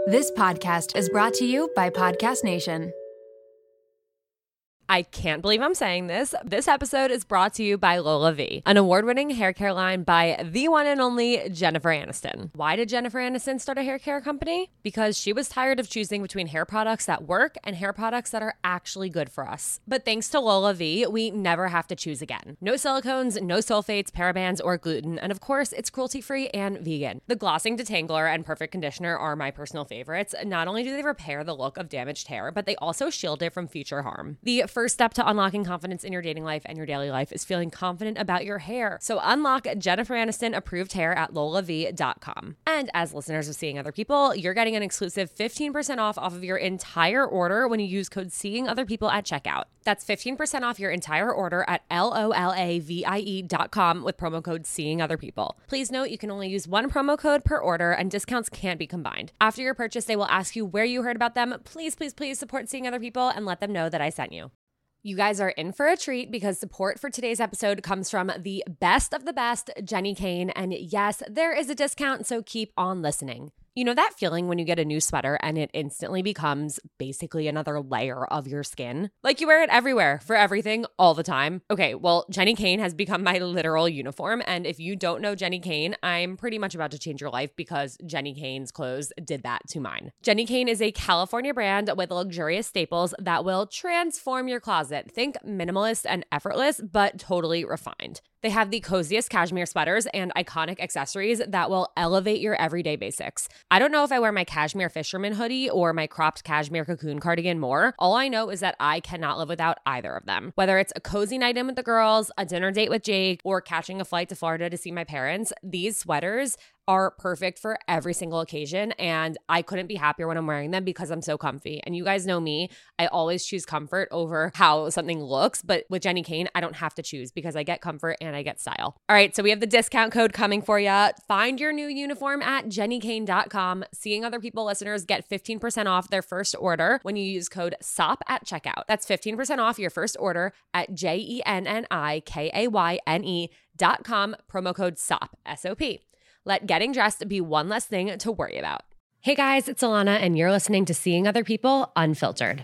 This podcast is brought to you by Podcast Nation. I can't believe I'm saying this. This episode is brought to you by LolaVie, an award-winning hair care line by the one and only Jennifer Aniston. Why did Jennifer Aniston start a hair care company? Because she was tired of choosing between hair products that work and hair products that are actually good for us. But thanks to LolaVie, we never have to choose again. No silicones, no sulfates, parabens, or gluten, and of course, it's cruelty-free and vegan. The Glossing Detangler and Perfect Conditioner are my personal favorites. Not only do they repair the look of damaged hair, but they also shield it from future harm. The first step to unlocking confidence in your dating life and your daily life is feeling confident about your hair. So unlock Jennifer Aniston approved hair at lolavie.com. And as listeners of Seeing Other People, you're getting an exclusive 15% off of your entire order when you use code Seeing Other People at checkout. That's 15% off your entire order at lolavie.com with promo code Seeing Other People. Please note you can only use one promo code per order and discounts can't be combined. After your purchase, they will ask you where you heard about them. Please, please, please support Seeing Other People and let them know that I sent you. You guys are in for a treat because support for today's episode comes from the best of the best, Jenni Kayne. And yes, there is a discount, so keep on listening. You know that feeling when you get a new sweater and it instantly becomes basically another layer of your skin? Like you wear it everywhere, for everything, all the time. Okay, well, Jenni Kayne has become my literal uniform. And if you don't know Jenni Kayne, I'm pretty much about to change your life because Jenni Kayne's clothes did that to mine. Jenni Kayne is a California brand with luxurious staples that will transform your closet. Think minimalist and effortless, but totally refined. They have the coziest cashmere sweaters and iconic accessories that will elevate your everyday basics. I don't know if I wear my cashmere fisherman hoodie or my cropped cashmere cocoon cardigan more. All I know is that I cannot live without either of them. Whether it's a cozy night in with the girls, a dinner date with Jake, or catching a flight to Florida to see my parents, these sweaters are perfect for every single occasion, and I couldn't be happier when I'm wearing them because I'm so comfy. And you guys know me, I always choose comfort over how something looks, but with Jenni Kayne, I don't have to choose because I get comfort and I get style. All right, so we have the discount code coming for you. Find your new uniform at jennikayne.com. Seeing Other People listeners get 15% off their first order when you use code SOP at checkout. That's 15% off your first order at jennikayne.com, promo code SOP, S-O-P. Let getting dressed be one less thing to worry about. Hey guys, it's Alana, and you're listening to Seeing Other People Unfiltered.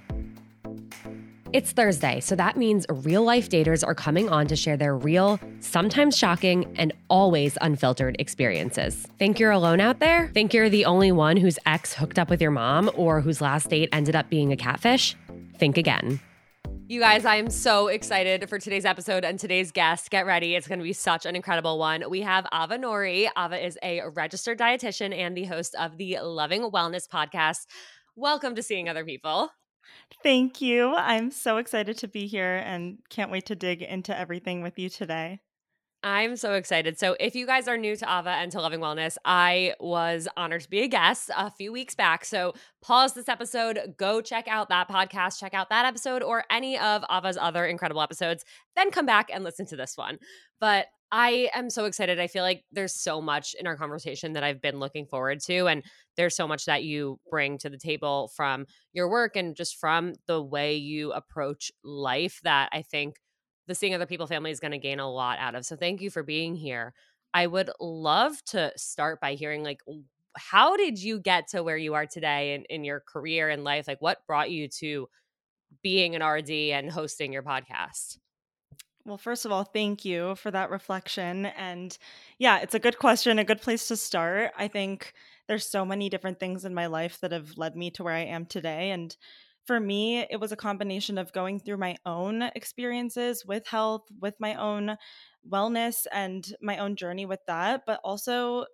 It's Thursday, so that means real-life daters are coming on to share their real, sometimes shocking, and always unfiltered experiences. Think you're alone out there? Think you're the only one whose ex hooked up with your mom or whose last date ended up being a catfish? Think again. You guys, I am so excited for today's episode and today's guest. Get ready. It's going to be such an incredible one. We have Ava Nouri. Ava is a registered dietitian and the host of the Loving Wellness podcast. Welcome to Seeing Other People. Thank you. I'm so excited to be here and can't wait to dig into everything with you today. I'm so excited. So if you guys are new to Ava and to Loving Wellness, I was honored to be a guest a few weeks back. So pause this episode, go check out that podcast, check out that episode or any of Ava's other incredible episodes, then come back and listen to this one. But I am so excited. I feel like there's so much in our conversation that I've been looking forward to. And there's so much that you bring to the table from your work and just from the way you approach life that I think the Seeing Other People family is going to gain a lot out of. So thank you for being here. I would love to start by hearing, like, how did you get to where you are today in your career and life? Like, what brought you to being an RD and hosting your podcast? Well, first of all, thank you for that reflection. And yeah, it's a good question, a good place to start. I think there's so many different things in my life that have led me to where I am today. And for me, it was a combination of going through my own experiences with health, with my own wellness and my own journey with that, but also,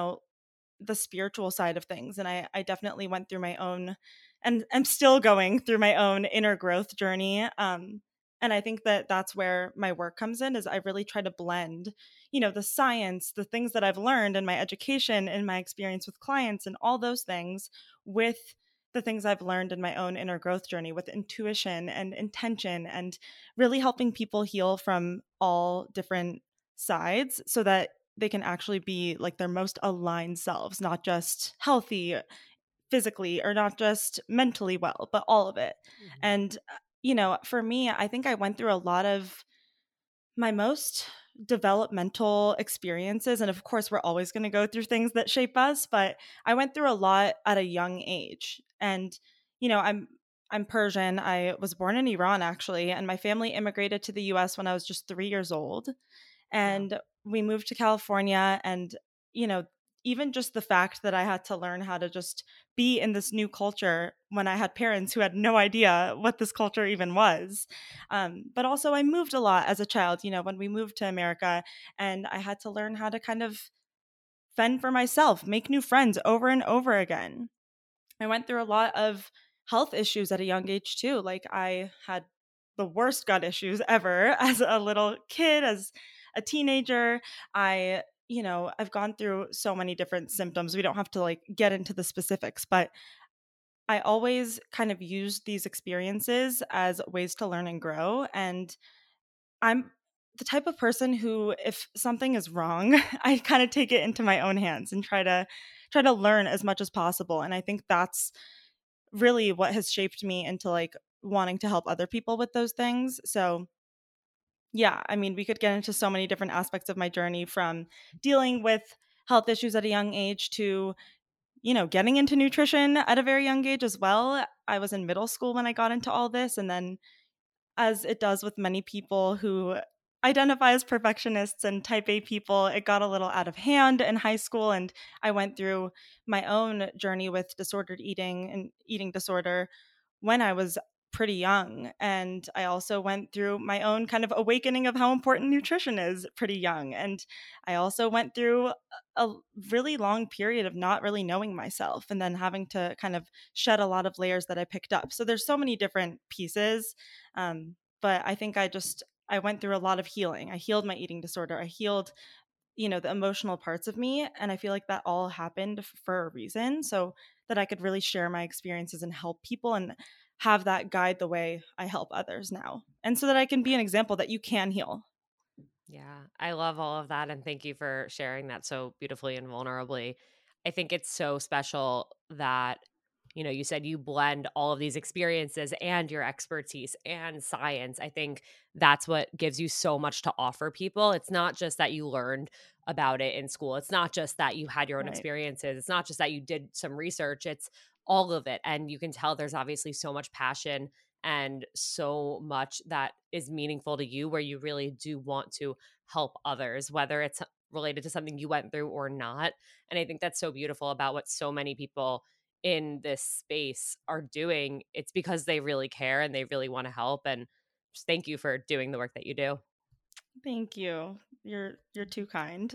the spiritual side of things. And I definitely went through my own, and I'm still going through my own inner growth journey. And I think that that's where my work comes in, is I really try to blend, the science, the things that I've learned in my education, in my experience with clients and all those things with the things I've learned in my own inner growth journey with intuition and intention, and really helping people heal from all different sides so that they can actually be like their most aligned selves, not just healthy physically or not just mentally well, but all of it. And, for me, I think I went through a lot of my most developmental experiences. And of course, we're always going to go through things that shape us, but I went through a lot at a young age. And, I'm Persian. I was born in Iran, actually, and my family immigrated to the US when I was just 3 years old. Wow. And we moved to California. And, you know, even just the fact that I had to learn how to just be in this new culture when I had parents who had no idea what this culture even was. But also, I moved a lot as a child, when we moved to America, and I had to learn how to kind of fend for myself, make new friends over and over again. I went through a lot of health issues at a young age too. Like, I had the worst gut issues ever as a little kid, as a teenager. I've gone through so many different symptoms. We don't have to like get into the specifics, but I always kind of used these experiences as ways to learn and grow. And I'm the type of person who, if something is wrong, I kind of take it into my own hands and try to learn as much as possible. And I think that's really what has shaped me into like wanting to help other people with those things. So, yeah, I mean, we could get into so many different aspects of my journey, from dealing with health issues at a young age to, getting into nutrition at a very young age as well. I was in middle school when I got into all this. And then, as it does with many people who identify as perfectionists and type A people, it got a little out of hand in high school. And I went through my own journey with disordered eating and eating disorder when I was pretty young. And I also went through my own kind of awakening of how important nutrition is pretty young. And I also went through a really long period of not really knowing myself, and then having to kind of shed a lot of layers that I picked up. So there's so many different pieces. But I think I went through a lot of healing. I healed my eating disorder. I healed, the emotional parts of me. And I feel like that all happened for a reason, so that I could really share my experiences and help people, and have that guide the way I help others now. And so that I can be an example that you can heal. Yeah, I love all of that. And thank you for sharing that so beautifully and vulnerably. I think it's so special that, you said you blend all of these experiences and your expertise and science. I think that's what gives you so much to offer people. It's not just that you learned about it in school, it's not just that you had your own Right. experiences, it's not just that you did some research, it's all of it. And you can tell there's obviously so much passion and so much that is meaningful to you, where you really do want to help others, whether it's related to something you went through or not. And I think that's so beautiful about what so many people in this space are doing. It's because they really care and they really want to help. And just thank you for doing the work that you do. Thank you. You're too kind.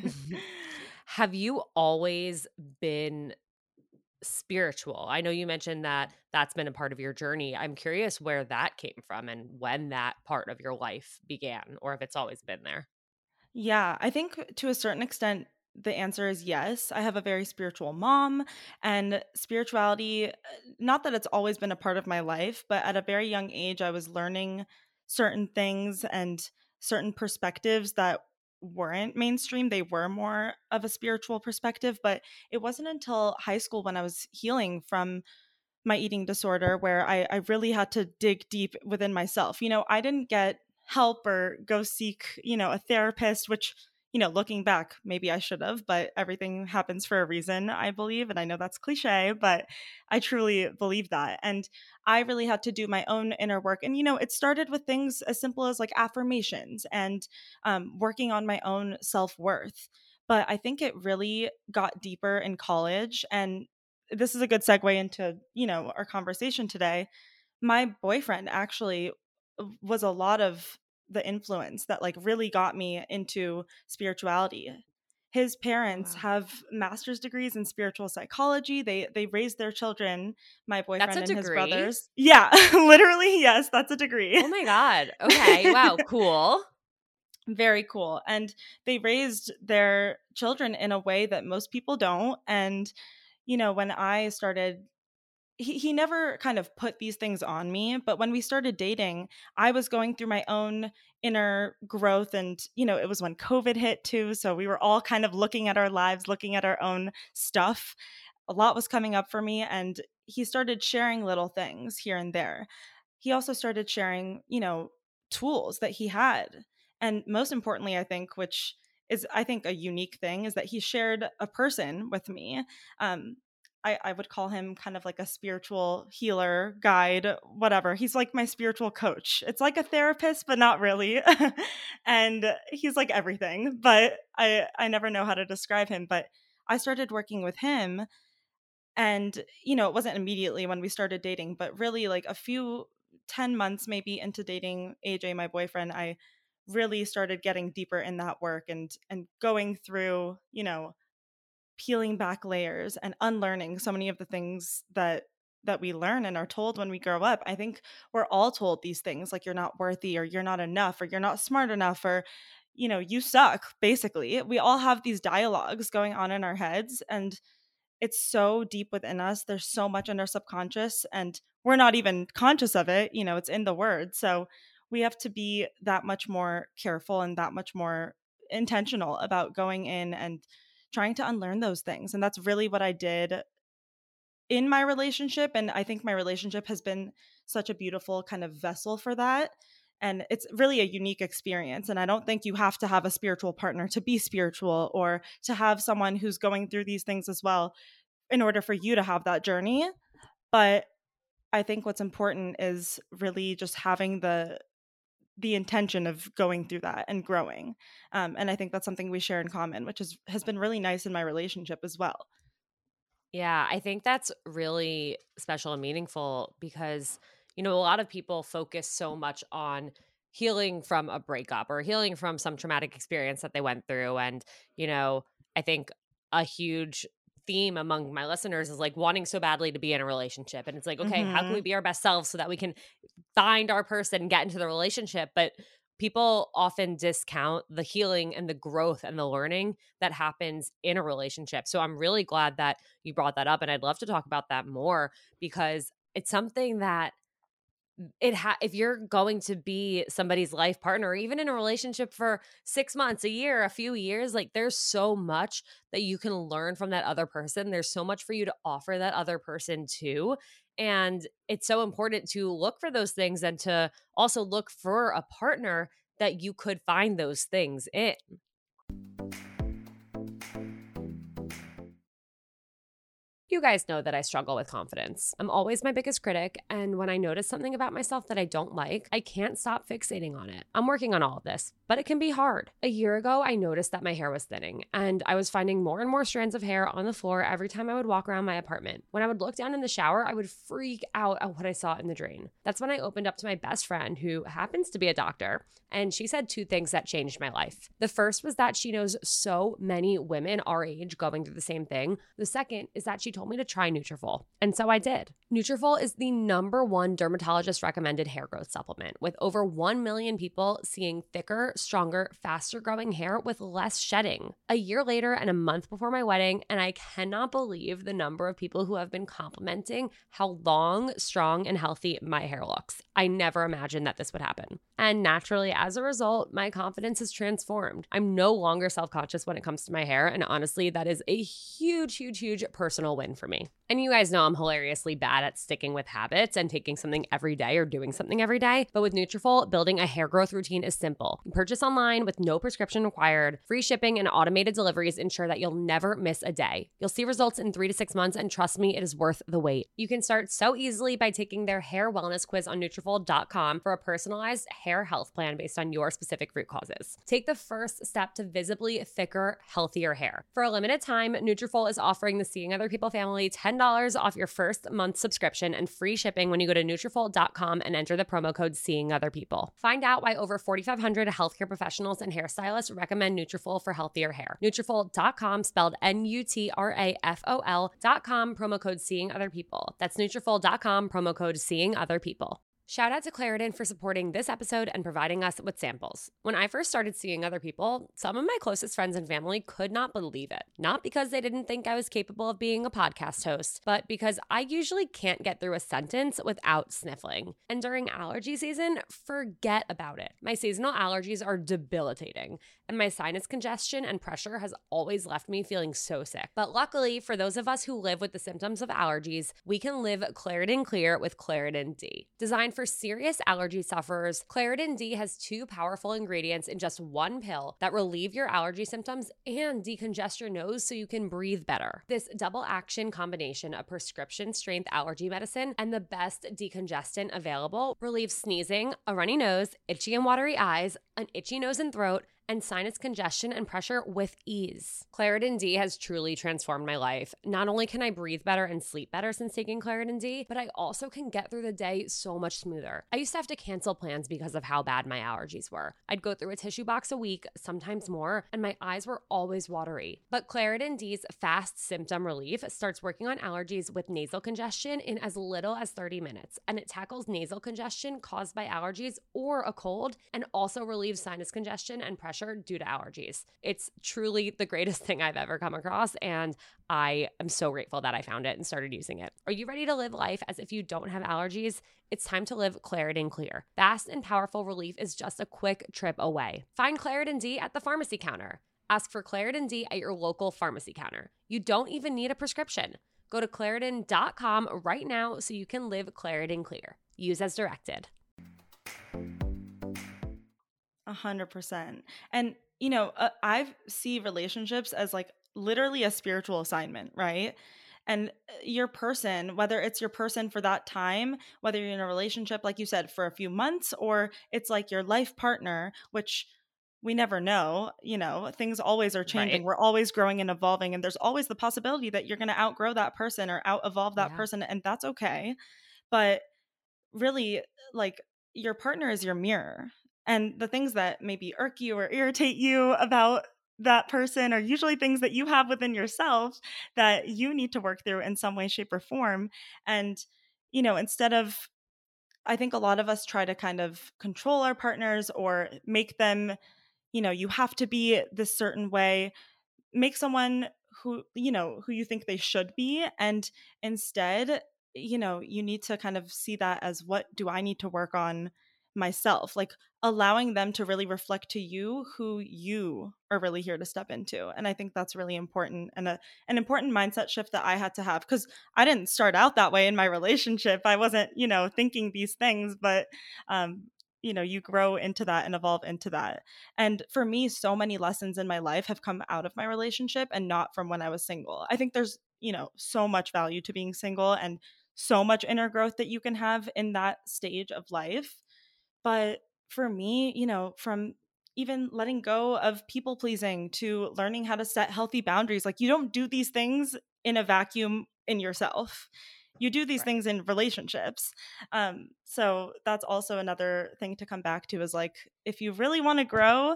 Have you always been spiritual? I know you mentioned that that's been a part of your journey. I'm curious where that came from and when that part of your life began, or if it's always been there. Yeah, I think to a certain extent, the answer is yes. I have a very spiritual mom, and spirituality, not that it's always been a part of my life, but at a very young age, I was learning certain things and certain perspectives that weren't mainstream. They were more of a spiritual perspective, but it wasn't until high school, when I was healing from my eating disorder, where I really had to dig deep within myself. I didn't get help or go seek, a therapist, which, looking back, maybe I should have, but everything happens for a reason, I believe. And I know that's cliche, but I truly believe that. And I really had to do my own inner work. And, it started with things as simple as like affirmations and working on my own self worth. But I think it really got deeper in college. And this is a good segue into, our conversation today. My boyfriend actually was a lot of the influence that like really got me into spirituality. His Oh, parents wow. have master's degrees in spiritual psychology. They raised their children, my That's boyfriend a and his degree. brothers. Yeah, literally, yes, that's a degree. Oh my God. Okay. Wow. Cool. Very cool. And they raised their children in a way that most people don't. And when I started, he never kind of put these things on me, but when we started dating, I was going through my own inner growth. And it was when COVID hit too, so we were all kind of looking at our lives, looking at our own stuff. A lot was coming up for me, and he started sharing little things here and there. He also started sharing, tools that he had. And most importantly, I think, which is, I think, a unique thing, is that he shared a person with me. I would call him kind of like a spiritual healer, guide, whatever. He's like my spiritual coach. It's like a therapist, but not really. And he's like everything, but I never know how to describe him. But I started working with him, and, it wasn't immediately when we started dating, but really like a few 10 months maybe into dating AJ, my boyfriend, I really started getting deeper in that work and going through, peeling back layers and unlearning so many of the things that we learn and are told when we grow up. I think we're all told these things, like you're not worthy, or you're not enough, or you're not smart enough, or you suck. Basically, we all have these dialogues going on in our heads, and it's so deep within us. There's so much in our subconscious, and we're not even conscious of it. It's in the word. So we have to be that much more careful and that much more intentional about going in and trying to unlearn those things. And that's really what I did in my relationship. And I think my relationship has been such a beautiful kind of vessel for that. And it's really a unique experience. And I don't think you have to have a spiritual partner to be spiritual, or to have someone who's going through these things as well, in order for you to have that journey. But I think what's important is really just having the intention of going through that and growing. And I think that's something we share in common, which has been really nice in my relationship as well. Yeah, I think that's really special and meaningful because, a lot of people focus so much on healing from a breakup or healing from some traumatic experience that they went through. And, I think a huge theme among my listeners is like wanting so badly to be in a relationship. And it's like, okay, how can we be our best selves so that we can find our person and get into the relationship? But people often discount the healing and the growth and the learning that happens in a relationship. So I'm really glad that you brought that up. And I'd love to talk about that more because it's something that if you're going to be somebody's life partner, or even in a relationship for 6 months, a year, a few years, like there's so much that you can learn from that other person. There's so much for you to offer that other person too. And it's so important to look for those things and to also look for a partner that you could find those things in. You guys know that I struggle with confidence. I'm always my biggest critic, and when I notice something about myself that I don't like, I can't stop fixating on it. I'm working on all of this, but it can be hard. A year ago, I noticed that my hair was thinning, and I was finding more and more strands of hair on the floor every time I would walk around my apartment. When I would look down in the shower, I would freak out at what I saw in the drain. That's when I opened up to my best friend, who happens to be a doctor, and she said 2 things that changed my life. The first was that she knows so many women our age going through the same thing. The second is that she told me to try Nutrafol. And so I did. Nutrafol is the #1 dermatologist recommended hair growth supplement, with over 1 million people seeing thicker, stronger, faster growing hair with less shedding. A year later and a month before my wedding, and I cannot believe the number of people who have been complimenting how long, strong, and healthy my hair looks. I never imagined that this would happen. And naturally, as a result, my confidence has transformed. I'm no longer self-conscious when it comes to my hair, and honestly, that is a huge, huge, huge personal win for me. And you guys know I'm hilariously bad at sticking with habits and taking something every day or doing something every day. But with Nutrafol, building a hair growth routine is simple. You purchase online with no prescription required. Free shipping and automated deliveries ensure that you'll never miss a day. You'll see results in 3 to 6 months, and trust me, it is worth the wait. You can start so easily by taking their hair wellness quiz on Nutrafol.com for a personalized hair health plan based on your specific root causes. Take the first step to visibly thicker, healthier hair. For a limited time, Nutrafol is offering the Seeing Other People family $10 off your first month subscription and free shipping when you go to Nutrafol.com and enter the promo code Seeing Other People. Find out why over 4,500 healthcare professionals and hairstylists recommend Nutrafol for healthier hair. Nutrafol.com, spelled Nutrafol.com, promo code Seeing Other People. That's Nutrafol.com, promo code Seeing Other People. Shout out to Claritin for supporting this episode and providing us with samples. When I first started Seeing Other People, some of my closest friends and family could not believe it. Not because they didn't think I was capable of being a podcast host, but because I usually can't get through a sentence without sniffling. And during allergy season, forget about it. My seasonal allergies are debilitating, and my sinus congestion and pressure has always left me feeling so sick. But luckily, for those of us who live with the symptoms of allergies, we can live Claritin Clear with Claritin D. Designed for serious allergy sufferers, Claritin D has 2 powerful ingredients in just one pill that relieve your allergy symptoms and decongest your nose so you can breathe better. This double action combination of prescription strength allergy medicine and the best decongestant available relieves sneezing, a runny nose, itchy and watery eyes, an itchy nose and throat, and sinus congestion and pressure with ease. Claritin D has truly transformed my life. Not only can I breathe better and sleep better since taking Claritin D, but I also can get through the day so much smoother. I used to have to cancel plans because of how bad my allergies were. I'd go through a tissue box a week, sometimes more, and my eyes were always watery. But Claritin D's fast symptom relief starts working on allergies with nasal congestion in as little as 30 minutes, and it tackles nasal congestion caused by allergies or a cold, and also relieves sinus congestion and pressure due to allergies. It's truly the greatest thing I've ever come across, and I am so grateful that I found it and started using it. Are you ready to live life as if you don't have allergies? It's time to live Claritin Clear. Fast and powerful relief is just a quick trip away. Find Claritin D at the pharmacy counter. Ask for Claritin D at your local pharmacy counter. You don't even need a prescription. Go to Claritin.com right now so you can live Claritin Clear. Use as directed. 100%. And, I see relationships as like literally a spiritual assignment, right? And your person, whether it's your person for that time, whether you're in a relationship, like you said, for a few months, or it's like your life partner, which we never know, things always are changing. Right. We're always growing and evolving. And there's always the possibility that you're going to outgrow that person or out evolve that person. And that's okay. But really, like, your partner is your mirror. And the things that maybe irk you or irritate you about that person are usually things that you have within yourself that you need to work through in some way, shape, or form. And, instead of, I think a lot of us try to kind of control our partners or make them, you have to be this certain way, make someone who you think they should be. And instead, you need to kind of see that as, what do I need to work on myself? Like, allowing them to really reflect to you who you are really here to step into. And I think that's really important, and an important mindset shift that I had to have, because I didn't start out that way in my relationship. I wasn't, thinking these things, but you grow into that and evolve into that. And for me, so many lessons in my life have come out of my relationship and not from when I was single. I think there's, so much value to being single and so much inner growth that you can have in that stage of life. But for me, from even letting go of people pleasing to learning how to set healthy boundaries, like, you don't do these things in a vacuum in yourself. You do these things in relationships. So that's also another thing to come back to, is like, if you really want to grow,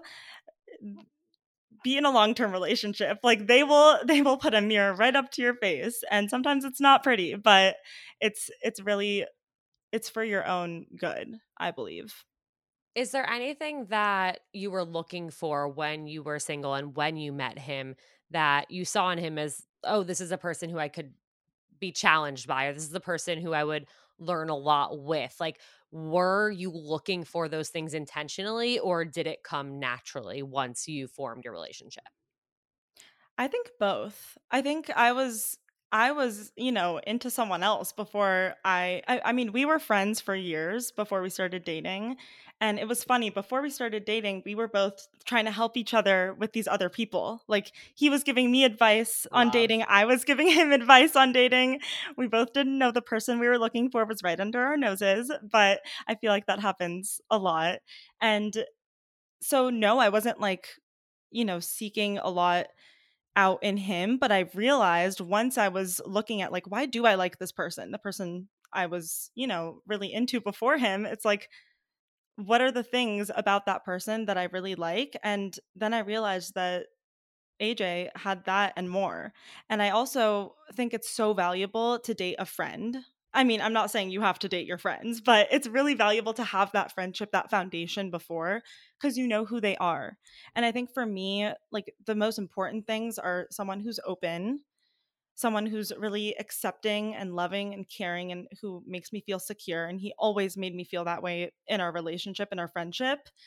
be in a long-term relationship. Like, they will put a mirror right up to your face, and sometimes it's not pretty, but it's really, it's for your own good, I believe. Is there anything that you were looking for when you were single and when you met him that you saw in him as, oh, this is a person who I could be challenged by, or this is the person who I would learn a lot with? Like, were you looking for those things intentionally, or did it come naturally once you formed your relationship? I think both. I think I was, into someone else before I mean, we were friends for years before we started dating. And it was funny, before we started dating, we were both trying to help each other with these other people. Like, he was giving me advice on Love. dating, I was giving him advice on dating. We both didn't know the person we were looking for was right under our noses, but I feel like that happens a lot. And so no, I wasn't like, seeking a lot out in him, but I realized once I was looking at, like, why do I like this person? The person I was, really into before him. It's like, what are the things about that person that I really like? And then I realized that AJ had that and more. And I also think it's so valuable to date a friend. I mean, I'm not saying you have to date your friends, but it's really valuable to have that friendship, that foundation before, because you know who they are. And I think for me, like, the most important things are someone who's open, someone who's really accepting and loving and caring, and who makes me feel secure. And he always made me feel that way in our relationship and our friendship.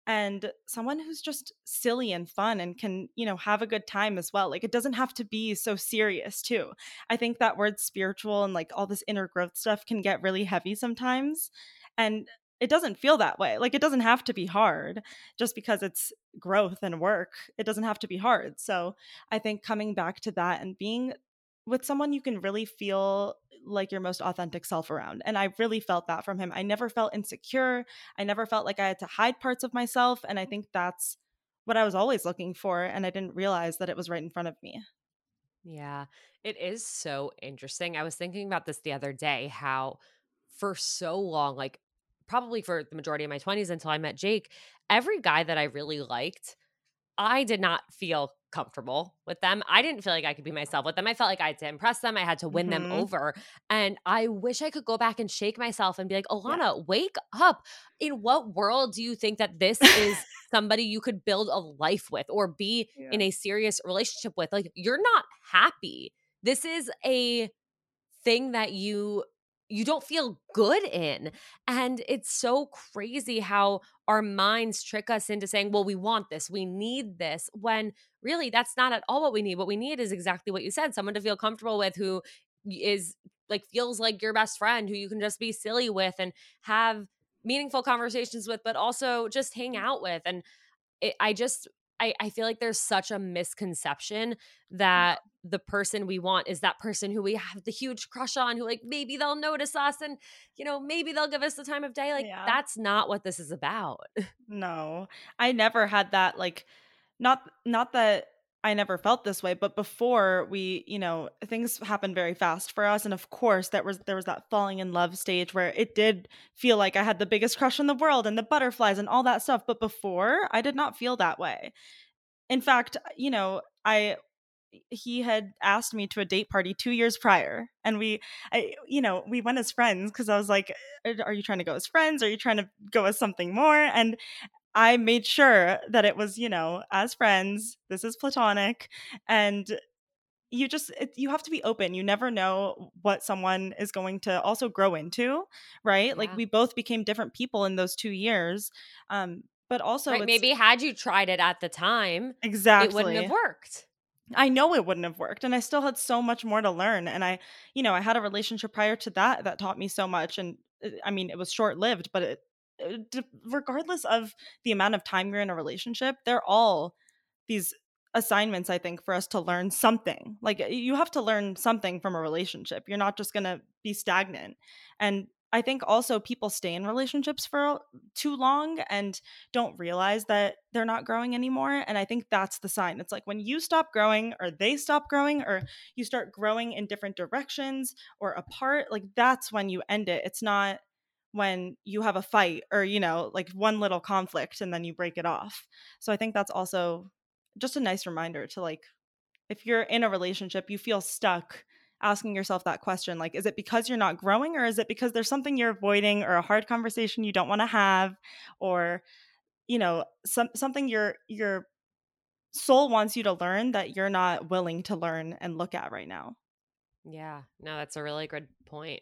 and someone who's just silly and fun and can, have a good time as well. Like, it doesn't have to be so serious, too. I think that word spiritual and like all this inner growth stuff can get really heavy sometimes. And it doesn't feel that way. Like, it doesn't have to be hard just because it's growth and work. It doesn't have to be hard. So I think coming back to that and being with someone you can really feel like your most authentic self around. And I really felt that from him. I never felt insecure. I never felt like I had to hide parts of myself. And I think that's what I was always looking for. And I didn't realize that it was right in front of me. Yeah, it is so interesting. I was thinking about this the other day, how for so long, like probably for the majority of my 20s until I met Jake, every guy that I really liked, I did not feel comfortable with them. I didn't feel like I could be myself with them. I felt like I had to impress them. I had to win them Hmm. over. And I wish I could go back and shake myself and be like, Yeah. Alana, wake up. In what world do you think that this is somebody you could build a life with or be Yeah. in a serious relationship with? Like, you're not happy. This is a thing that you don't feel good in. And it's so crazy how our minds trick us into saying, well, we want this, we need this, when really that's not at all what we need. What we need is exactly what you said, someone to feel comfortable with, who is like feels like your best friend, who you can just be silly with and have meaningful conversations with, but also just hang out with. And I feel like there's such a misconception Yeah. that the person we want is that person who we have the huge crush on, who like maybe they'll notice us and maybe they'll give us the time of day. Like, Yeah. that's not what this is about. No, I never had that. Like, not that I never felt this way, but before we, things happened very fast for us, and of course, there was that falling in love stage where it did feel like I had the biggest crush in the world and the butterflies and all that stuff. But before, I did not feel that way. In fact, I he had asked me to a date party 2 years prior, and we went as friends because I was like, are you trying to go as friends? Are you trying to go as something more? And I made sure that it was, as friends, this is platonic. And you have to be open. You never know what someone is going to also grow into, right? Like, Yeah. we both became different people in those 2 years. But also Right. it's Maybe had you tried it at the time, it wouldn't have exactly. worked. I know it wouldn't have worked, and I still had so much more to learn. And I had a relationship prior to that that taught me so much. And I mean, it was short lived, but regardless of the amount of time you're in a relationship, they're all these assignments, I think, for us to learn something. Like, you have to learn something from a relationship. You're not just going to be stagnant. And I think also people stay in relationships for too long and don't realize that they're not growing anymore. And I think that's the sign. It's like when you stop growing or they stop growing or you start growing in different directions or apart, like, that's when you end it. It's not when you have a fight or, like one little conflict and then you break it off. So I think that's also just a nice reminder to, like, if you're in a relationship, you feel stuck, asking yourself that question, like, is it because you're not growing, or is it because there's something you're avoiding or a hard conversation you don't want to have, or something your soul wants you to learn that you're not willing to learn and look at right now. Yeah. No, that's a really good point.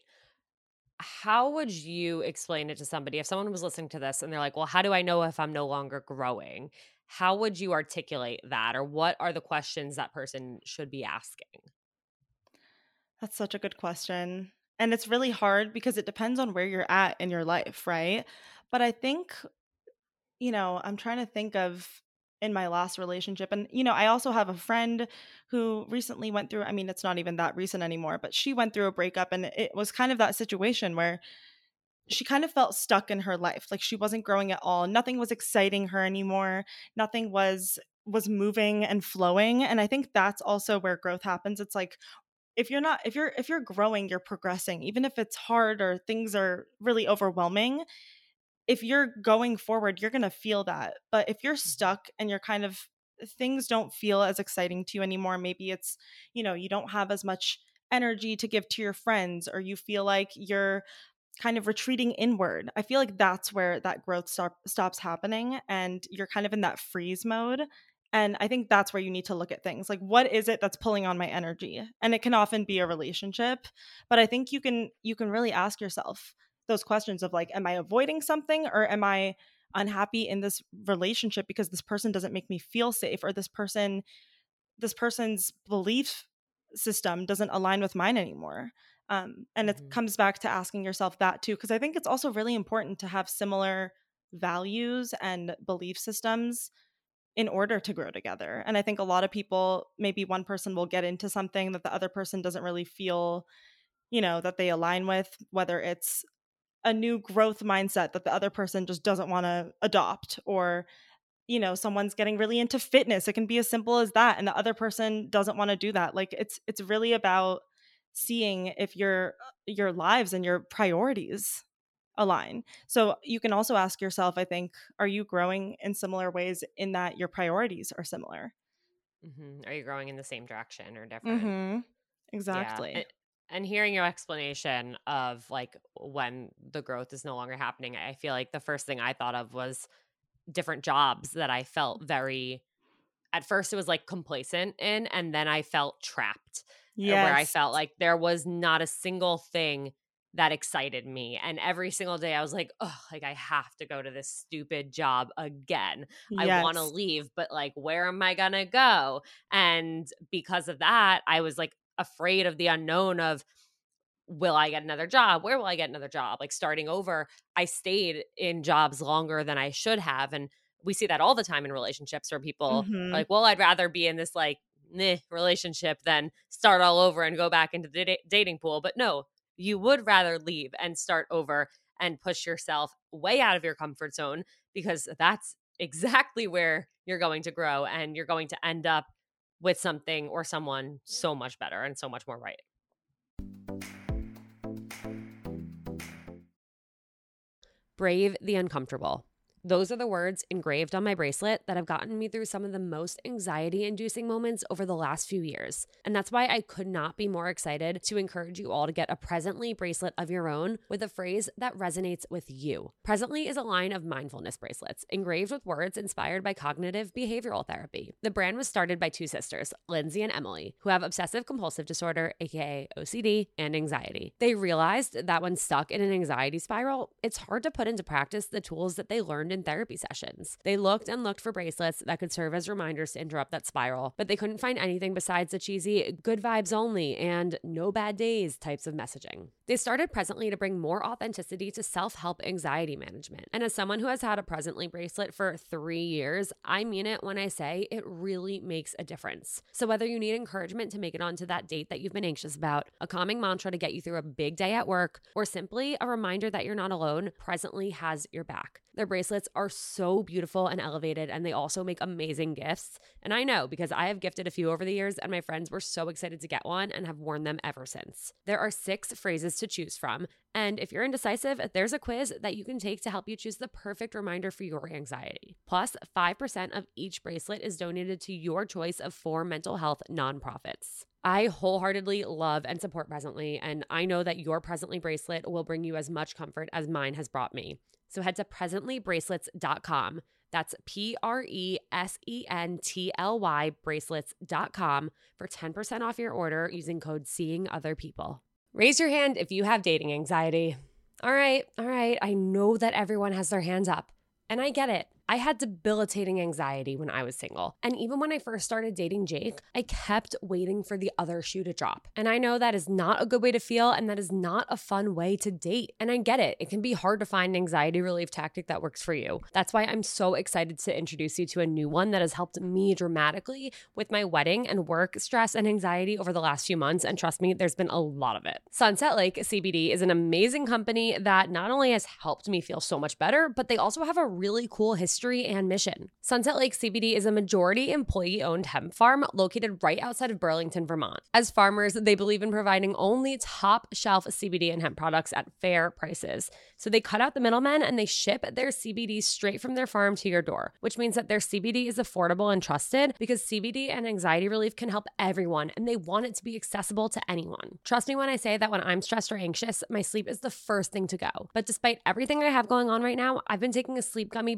How would you explain it to somebody if someone was listening to this and they're like, well, how do I know if I'm no longer growing? How would you articulate that? Or what are the questions that person should be asking? That's such a good question. And it's really hard because it depends on where you're at in your life, right? But I think, I'm trying to think of in my last relationship. And, I also have a friend who recently went through, I mean, it's not even that recent anymore, but she went through a breakup, and it was kind of that situation where she kind of felt stuck in her life. Like, she wasn't growing at all. Nothing was exciting her anymore. Nothing was moving and flowing. And I think that's also where growth happens. It's like, if you're growing, you're progressing, even if it's hard or things are really overwhelming. If you're going forward, you're going to feel that. But if you're Mhm. stuck and you're kind of, things don't feel as exciting to you anymore, maybe it's, you don't have as much energy to give to your friends, or you feel like you're kind of retreating inward. I feel like that's where that growth stops happening, and you're kind of in that freeze mode. And I think that's where you need to look at things like, what is it that's pulling on my energy? And it can often be a relationship, but I think you can really ask yourself those questions of like, am I avoiding something, or am I unhappy in this relationship because this person doesn't make me feel safe, or this person's belief system doesn't align with mine anymore. And it comes back to asking yourself that too, because I think it's also really important to have similar values and belief systems in order to grow together. And I think a lot of people, maybe one person will get into something that the other person doesn't really feel, that they align with, whether it's a new growth mindset that the other person just doesn't want to adopt, or someone's getting really into fitness. It can be as simple as that, and the other person doesn't want to do that. Like it's really about seeing if your lives and your priorities align. So you can also ask yourself, I think, are you growing in similar ways in that your priorities are similar? Are you growing in the same direction or different? Exactly. Yeah. And hearing your explanation of like when the growth is no longer happening, I feel like the first thing I thought of was different jobs that I felt very, at first it was like complacent in, and then I felt trapped, where I Yes. felt like there was not a single thing that excited me. And every single day I was like, oh, like I have to go to this stupid job again. I want to Yes. leave, but like, where am I going to go? And because of that, I was like afraid of the unknown of, will I get another job? Where will I get another job? Like starting over, I stayed in jobs longer than I should have. And we see that all the time in relationships where people are like, well, I'd rather be in this like relationship than start all over and go back into the dating pool. But no, you would rather leave and start over and push yourself way out of your comfort zone, because that's exactly where you're going to grow and you're going to end up with something or someone so much better and so much more right. Brave the uncomfortable. Those are the words engraved on my bracelet that have gotten me through some of the most anxiety-inducing moments over the last few years. And that's why I could not be more excited to encourage you all to get a Presently bracelet of your own with a phrase that resonates with you. Presently is a line of mindfulness bracelets engraved with words inspired by cognitive behavioral therapy. The brand was started by two sisters, Lindsay and Emily, who have obsessive-compulsive disorder, aka OCD, and anxiety. They realized that when stuck in an anxiety spiral, it's hard to put into practice the tools that they learned in therapy sessions. They looked and looked for bracelets that could serve as reminders to interrupt that spiral, but they couldn't find anything besides the cheesy good vibes only and no bad days types of messaging. They started Presently to bring more authenticity to self-help anxiety management. And as someone who has had a Presently bracelet for 3 years, I mean it when I say it really makes a difference. So whether you need encouragement to make it onto that date that you've been anxious about, a calming mantra to get you through a big day at work, or simply a reminder that you're not alone, Presently has your back. Their bracelets are so beautiful and elevated, and they also make amazing gifts. And I know because I have gifted a few over the years, and my friends were so excited to get one and have worn them ever since. There are 6 phrases to choose from, and if you're indecisive, there's a quiz that you can take to help you choose the perfect reminder for your anxiety. Plus, 5% of each bracelet is donated to your choice of 4 mental health nonprofits. I wholeheartedly love and support Presently, and I know that your Presently bracelet will bring you as much comfort as mine has brought me. So head to presentlybracelets.com. That's PRESENTLY bracelets.com for 10% off your order using code SEEINGOTHERPeople. Raise your hand if you have dating anxiety. All right. I know that everyone has their hands up, and I get it. I had debilitating anxiety when I was single. And even when I first started dating Jake, I kept waiting for the other shoe to drop. And I know that is not a good way to feel, and that is not a fun way to date. And I get it. It can be hard to find an anxiety relief tactic that works for you. That's why I'm so excited to introduce you to a new one that has helped me dramatically with my wedding and work stress and anxiety over the last few months. And trust me, there's been a lot of it. Sunset Lake CBD is an amazing company that not only has helped me feel so much better, but they also have a really cool history and mission. Sunset Lake CBD is a majority employee-owned hemp farm located right outside of Burlington, Vermont. As farmers, they believe in providing only top-shelf CBD and hemp products at fair prices. So they cut out the middlemen and they ship their CBD straight from their farm to your door, which means that their CBD is affordable and trusted because CBD and anxiety relief can help everyone, and they want it to be accessible to anyone. Trust me when I say that when I'm stressed or anxious, my sleep is the first thing to go. But despite everything I have going on right now, I've been taking a sleep gummy before bed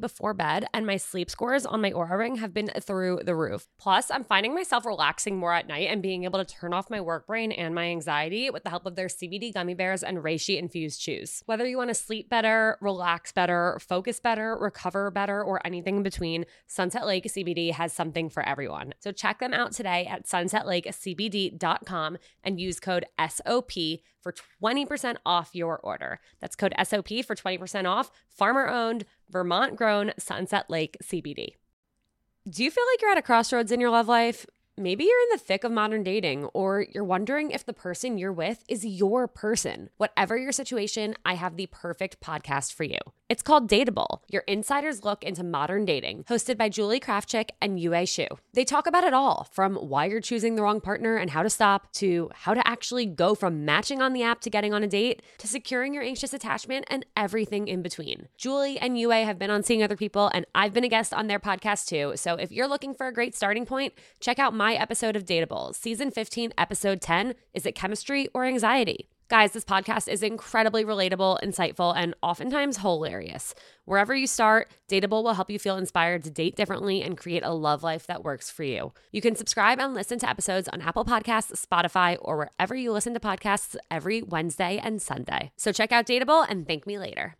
bed, and my sleep scores on my Aura Ring have been through the roof. Plus, I'm finding myself relaxing more at night and being able to turn off my work brain and my anxiety with the help of their CBD gummy bears and reishi infused chews. Whether you want to sleep better, relax better, focus better, recover better, or anything in between, Sunset Lake CBD has something for everyone. So check them out today at sunsetlakecbd.com and use code SOP for 20% off your order. That's code SOP for 20% off. Farmer-owned, Vermont-grown Sunset Lake CBD. Do you feel like you're at a crossroads in your love life? Maybe you're in the thick of modern dating, or you're wondering if the person you're with is your person. Whatever your situation, I have the perfect podcast for you. It's called Dateable, your insider's look into modern dating, hosted by Julie Krafchick and Yue Xu. They talk about it all, from why you're choosing the wrong partner and how to stop, to how to actually go from matching on the app to getting on a date, to securing your anxious attachment and everything in between. Julie and Yue have been on Seeing Other People, and I've been a guest on their podcast too. So if you're looking for a great starting point, check out my episode of Dateable, season 15, episode 10, Is It Chemistry or Anxiety? Guys, this podcast is incredibly relatable, insightful, and oftentimes hilarious. Wherever you start, Dateable will help you feel inspired to date differently and create a love life that works for you. You can subscribe and listen to episodes on Apple Podcasts, Spotify, or wherever you listen to podcasts every Wednesday and Sunday. So check out Dateable and thank me later.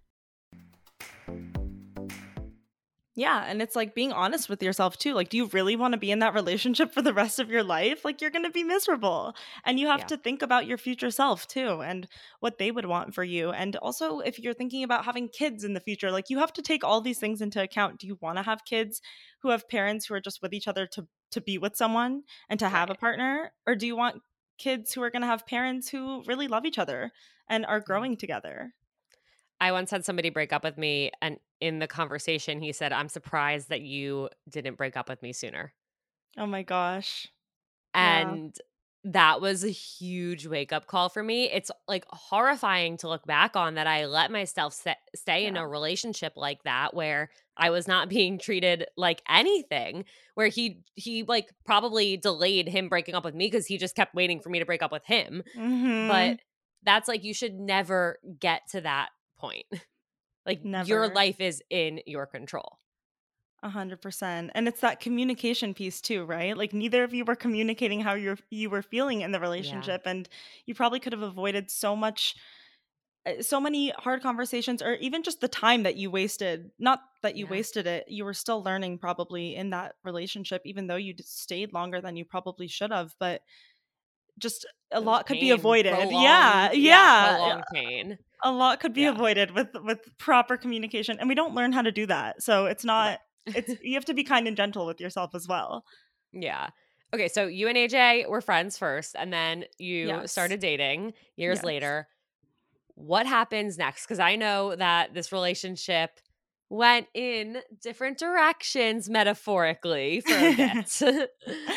Yeah, and it's like being honest with yourself too. Like, do you really want to be in that relationship for the rest of your life? Like, you're going to be miserable. And you have to think about your future self too and what they would want for you. And also, if you're thinking about having kids in the future, like, you have to take all these things into account. Do you want to have kids who have parents who are just with each other to be with someone and to have a partner? Or do you want kids who are going to have parents who really love each other and are growing together? I once had somebody break up with me, and in the conversation, he said, "I'm surprised that you didn't break up with me sooner." Oh my gosh. And that was a huge wake-up call for me. It's like horrifying to look back on that I let myself stay in a relationship like that, where I was not being treated like anything, where he like probably delayed him breaking up with me because he just kept waiting for me to break up with him. Mm-hmm. But that's like, you should never get to that point. Like, Never. Your life is in your control. 100%. And it's that communication piece too, right? Like, neither of you were communicating how you were feeling in the relationship, and you probably could have avoided so many hard conversations, or even just the time that you wasted. Not that you wasted it, you were still learning probably in that relationship, even though you stayed longer than you probably should have. But just a lot could be avoided. Prolonged pain. A lot could be avoided with proper communication, and we don't learn how to do that. So it's not. It's you have to be kind and gentle with yourself as well. Yeah. Okay, so you and AJ were friends first, and then you started dating years later. What happens next? Because I know that this relationship went in different directions, metaphorically, for a bit.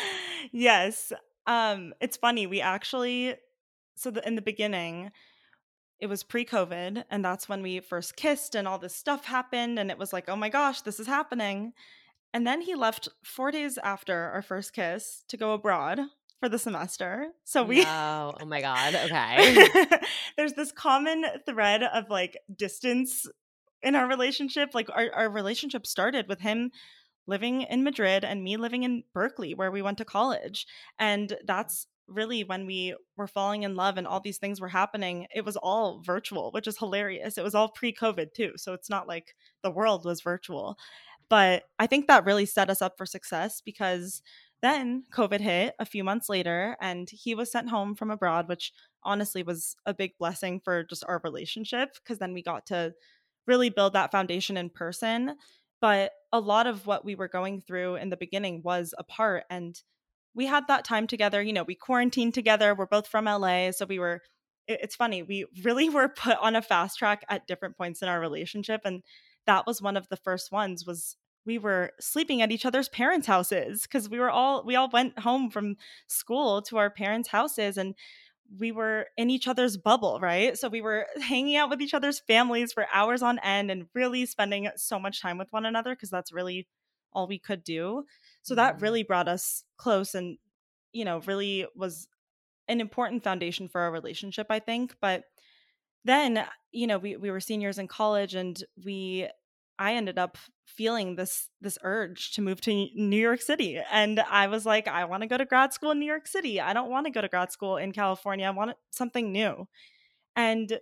Yes. It's funny. We actually, in the beginning, it was pre-COVID, and that's when we first kissed and all this stuff happened, and it was like, oh my gosh, this is happening. And then he left 4 days after our first kiss to go abroad for the semester. So oh my God. Okay. There's this common thread of like distance in our relationship. Like, our relationship started with him living in Madrid and me living in Berkeley, where we went to college. And that's really when we were falling in love and all these things were happening. It was all virtual, which is hilarious. It was all pre-COVID too. So it's not like the world was virtual. But I think that really set us up for success, because then COVID hit a few months later and he was sent home from abroad, which honestly was a big blessing for just our relationship, because then we got to really build that foundation in person. But a lot of what we were going through in the beginning was apart, and we had that time together. You know, we quarantined together. We're both from LA. So it's funny. We really were put on a fast track at different points in our relationship. And that was one of the first ones. Was we were sleeping at each other's parents' houses, because we all went home from school to our parents' houses, and we were in each other's bubble, right? So we were hanging out with each other's families for hours on end and really spending so much time with one another, because that's really all we could do. So that really brought us close, and, you know, really was an important foundation for our relationship, I think. But then, you know, we were seniors in college, and we I ended up feeling this urge to move to New York City. And I was like, I want to go to grad school in New York City. I don't want to go to grad school in California. I want something new. And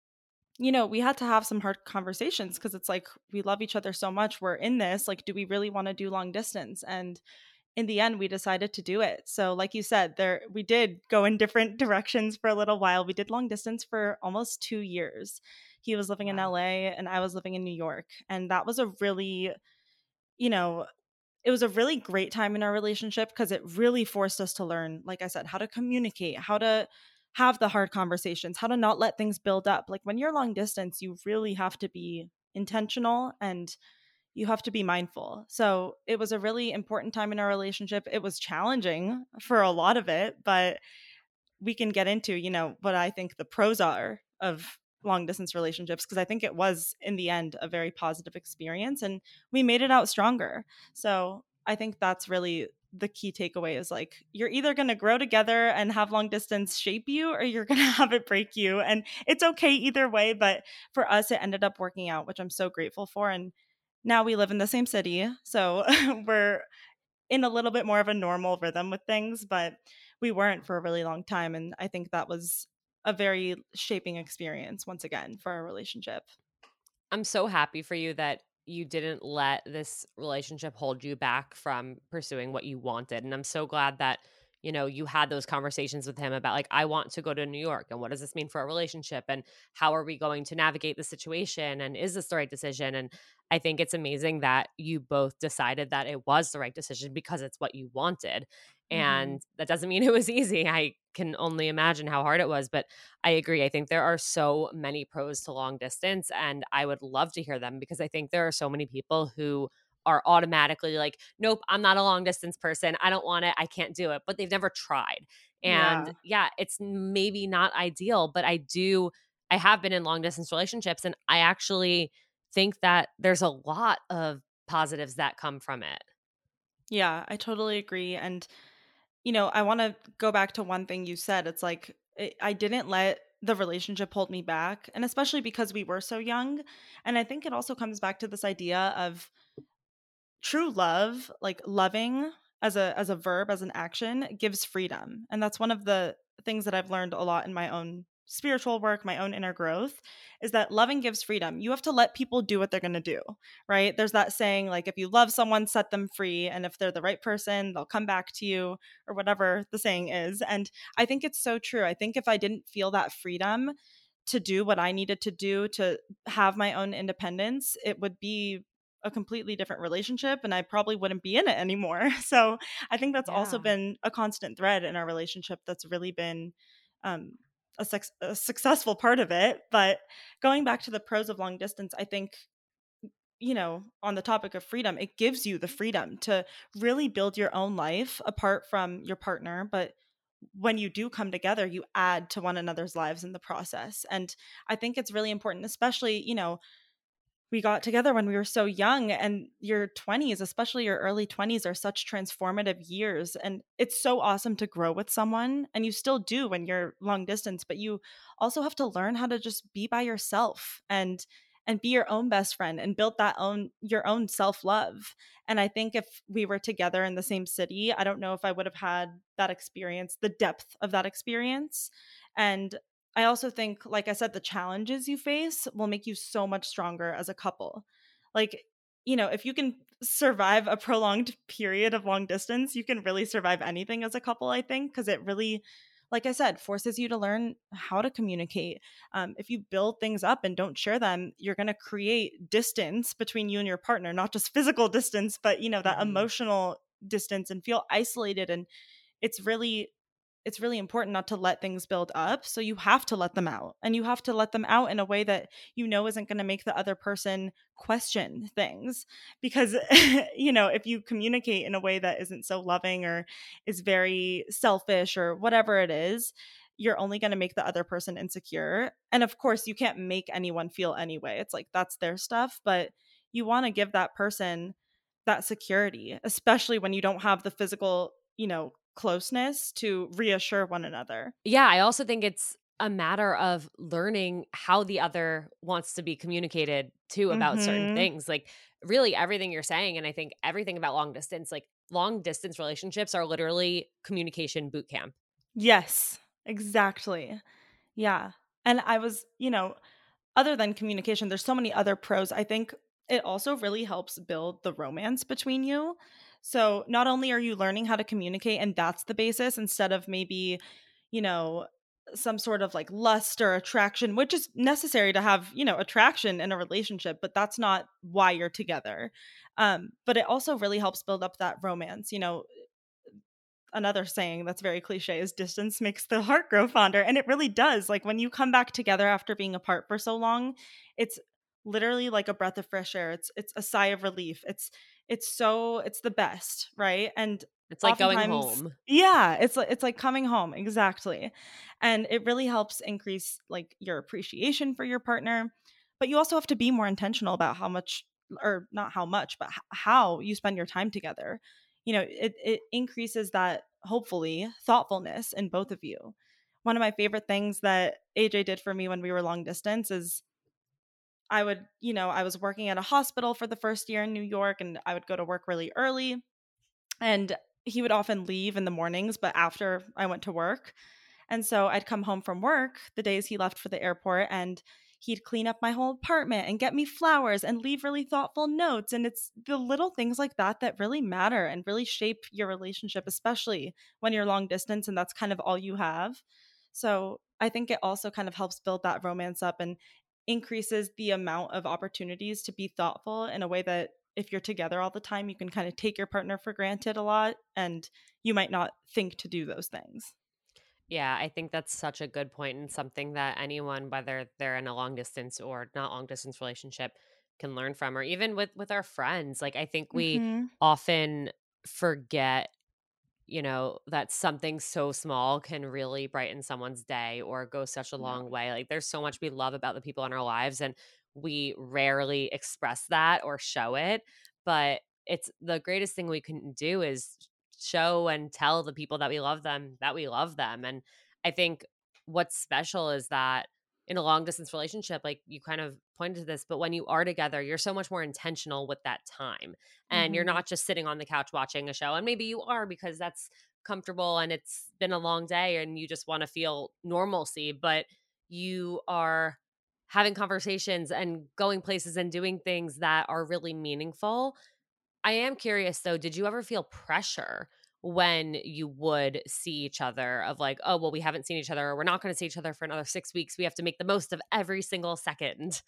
we had to have some hard conversations because it's like we love each other so much. We're in this. Like, do we really want to do long distance? And in the end, we decided to do it. So, like you said, we did go in different directions for a little while. We did long distance for almost 2 years. He was living in Wow. LA and I was living in New York. And that was a really, you know, it was a really great time in our relationship because it really forced us to learn, like I said, how to communicate, how to have the hard conversations, how to not let things build up. Like when you're long distance, you really have to be intentional and you have to be mindful. So it was a really important time in our relationship. It was challenging for a lot of it, but we can get into, what I think the pros are of long distance relationships because I think it was in the end a very positive experience and we made it out stronger. So I think that's really the key takeaway is like you're either going to grow together and have long distance shape you or you're going to have it break you, and it's okay either way. But for us it ended up working out, which I'm so grateful for. And now we live in the same city, so we're in a little bit more of a normal rhythm with things, but we weren't for a really long time. And I think that was a very shaping experience once again for our relationship. I'm so happy for you that you didn't let this relationship hold you back from pursuing what you wanted. And I'm so glad that, you had those conversations with him about like, I want to go to New York and what does this mean for our relationship and how are we going to navigate the situation and is this the right decision? And I think it's amazing that you both decided that it was the right decision because it's what you wanted. Mm-hmm. And that doesn't mean it was easy. I can only imagine how hard it was, but I agree. I think there are so many pros to long distance, and I would love to hear them because I think there are so many people who are automatically like, nope, I'm not a long distance person. I don't want it. I can't do it. But they've never tried. And Yeah. yeah, it's maybe not ideal, but I have been in long distance relationships, and I actually think that there's a lot of positives that come from it. Yeah, I totally agree. And, I want to go back to one thing you said. It's like, I didn't let the relationship hold me back. And especially because we were so young. And I think it also comes back to this idea of true love, like loving as a verb, as an action, gives freedom. And that's one of the things that I've learned a lot in my own spiritual work, my own inner growth, is that loving gives freedom. You have to let people do what they're going to do, right? There's that saying like if you love someone, set them free, and if they're the right person, they'll come back to you, or whatever the saying is. And I think it's so true. I think if I didn't feel that freedom to do what I needed to do to have my own independence, it would be a completely different relationship and I probably wouldn't be in it anymore. So I think that's also Yeah. been a constant thread in our relationship that's really been um, a successful part of it. But going back to the pros of long distance, I think, on the topic of freedom, it gives you the freedom to really build your own life apart from your partner. But when you do come together, you add to one another's lives in the process. And I think it's really important, especially, we got together when we were so young, and your 20s, especially your early 20s, are such transformative years, and it's so awesome to grow with someone, and you still do when you're long distance, but you also have to learn how to just be by yourself and be your own best friend and build your own self-love. And I think if we were together in the same city, I don't know if I would have had that experience, the depth of that experience. And I also think, like I said, the challenges you face will make you so much stronger as a couple. Like, if you can survive a prolonged period of long distance, you can really survive anything as a couple, I think, because it really, like I said, forces you to learn how to communicate. If you build things up and don't share them, you're going to create distance between you and your partner, not just physical distance, but, that Mhm. emotional distance, and feel isolated. And it's really it's really important not to let things build up. So you have to let them out, and you have to let them out in a way that isn't going to make the other person question things. Because, if you communicate in a way that isn't so loving or is very selfish or whatever it is, you're only going to make the other person insecure. And of course, you can't make anyone feel anyway. It's like that's their stuff, but you want to give that person that security, especially when you don't have the physical, closeness to reassure one another. Yeah, I also think it's a matter of learning how the other wants to be communicated to about certain Mhm. things. Like really everything you're saying, and I think everything about long distance, like long distance relationships are literally communication boot camp. Yes, exactly. Yeah. And other than communication, there's so many other pros. I think it also really helps build the romance between you. So not only are you learning how to communicate, and that's the basis, instead of maybe, you know, some sort of like lust or attraction, which is necessary to have, attraction in a relationship, but that's not why you're together. But it also really helps build up that romance. Another saying that's very cliche is distance makes the heart grow fonder, and it really does. Like when you come back together after being apart for so long, it's literally like a breath of fresh air. It's a sigh of relief. It's the best, right? And It's like going oftentimes, home. yeah, it's like coming home, exactly. And it really helps increase like your appreciation for your partner, but you also have to be more intentional about how much, or not how much, but how you spend your time together. It increases that, hopefully, thoughtfulness in both of you. One of my favorite things that AJ did for me when we were long distance is I was working at a hospital for the first year in New York, and I would go to work really early, and he would often leave in the mornings, but after I went to work. And so I'd come home from work the days he left for the airport, and he'd clean up my whole apartment and get me flowers and leave really thoughtful notes. And it's the little things like that that really matter and really shape your relationship, especially when you're long distance and that's kind of all you have. So I think it also kind of helps build that romance up and increases the amount of opportunities to be thoughtful in a way that, if you're together all the time, you can kind of take your partner for granted a lot, and you might not think to do those things. Yeah, I think that's such a good point and something that anyone, whether they're in a long distance or not long distance relationship, can learn from, or even with our friends. Like I think we Mhm. often forget, that something so small can really brighten someone's day or go such a Yeah. long way. Like there's so much we love about the people in our lives, and we rarely express that or show it. But it's the greatest thing we can do is show and tell the people that we love them that we love them. And I think what's special is that in a long distance relationship, like you kind of pointed to this, but when you are together, you're so much more intentional with that time, and you're Mhm. not just sitting on the couch watching a show. And maybe you are because that's comfortable and it's been a long day and you just want to feel normalcy, but you are having conversations and going places and doing things that are really meaningful. I am curious though, did you ever feel pressure when you would see each other of like, oh, well, we haven't seen each other, or we're not going to see each other for another 6 weeks. We have to make the most of every single second.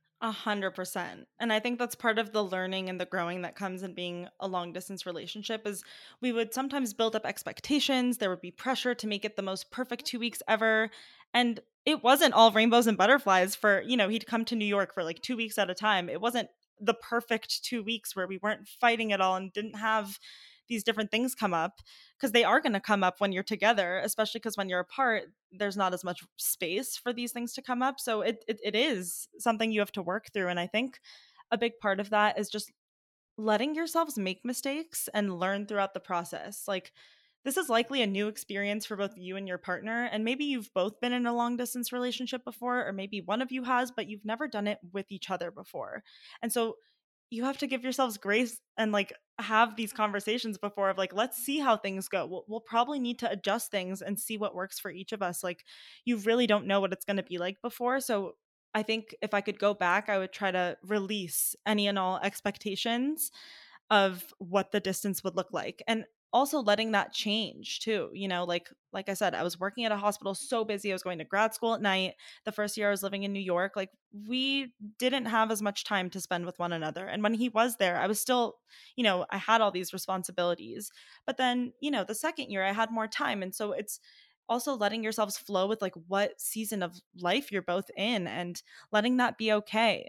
100%. And I think that's part of the learning and the growing that comes in being a long distance relationship is we would sometimes build up expectations. There would be pressure to make it the most perfect 2 weeks ever. And it wasn't all rainbows and butterflies for, he'd come to New York for like 2 weeks at a time. It wasn't the perfect 2 weeks where we weren't fighting at all and didn't have these different things come up, because they are going to come up when you're together, especially because when you're apart, there's not as much space for these things to come up. So it is something you have to work through. And I think a big part of that is just letting yourselves make mistakes and learn throughout the process. Like, this is likely a new experience for both you and your partner. And maybe you've both been in a long distance relationship before, or maybe one of you has, but you've never done it with each other before. And so you have to give yourselves grace and like have these conversations before of like, let's see how things go. We'll probably need to adjust things and see what works for each of us. Like, you really don't know what it's going to be like before. So I think if I could go back, I would try to release any and all expectations of what the distance would look like, and also letting that change too. Like I said, I was working at a hospital, so busy. I was going to grad school at night. The first year I was living in New York, like, we didn't have as much time to spend with one another. And when he was there, I was still, I had all these responsibilities. But then, the second year I had more time. And so it's also letting yourselves flow with like what season of life you're both in, and letting that be okay.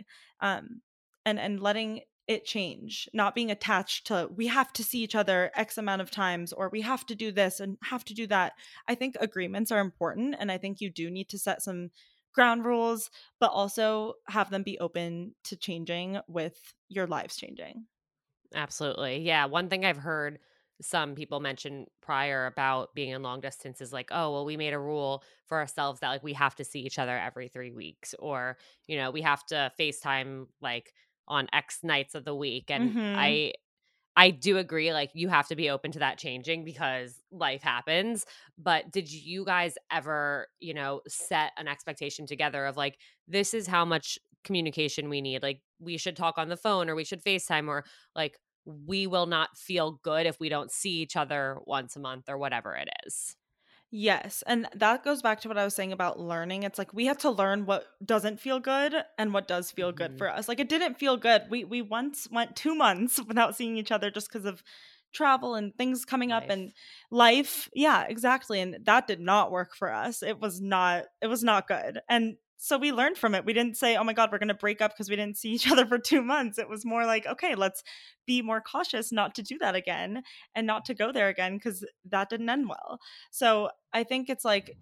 And letting it change, not being attached to, we have to see each other X amount of times, or we have to do this and have to do that. I think agreements are important, and I think you do need to set some ground rules, but also have them be open to changing with your lives changing. Absolutely. Yeah. One thing I've heard some people mentioned prior about being in long distance is like, oh, well, we made a rule for ourselves that like we have to see each other every 3 weeks, or, we have to FaceTime like on X nights of the week. And Mhm. I do agree, like, you have to be open to that changing because life happens. But did you guys ever, set an expectation together of like, this is how much communication we need? Like, we should talk on the phone or we should FaceTime, or like, we will not feel good if we don't see each other once a month or whatever it is. Yes, and that goes back to what I was saying about learning. It's like we have to learn what doesn't feel good and what does feel good Mhm. for us. Like it didn't feel good. We once went 2 months without seeing each other just because of travel and things coming up Life. and life. Yeah, exactly, and that did not work for us. It was not good. And so we learned from it. We didn't say, "Oh my god, we're going to break up because we didn't see each other for 2 months." It was more like, "Okay, let's be more cautious not to do that again and not to go there again because that didn't end well." So I think it's like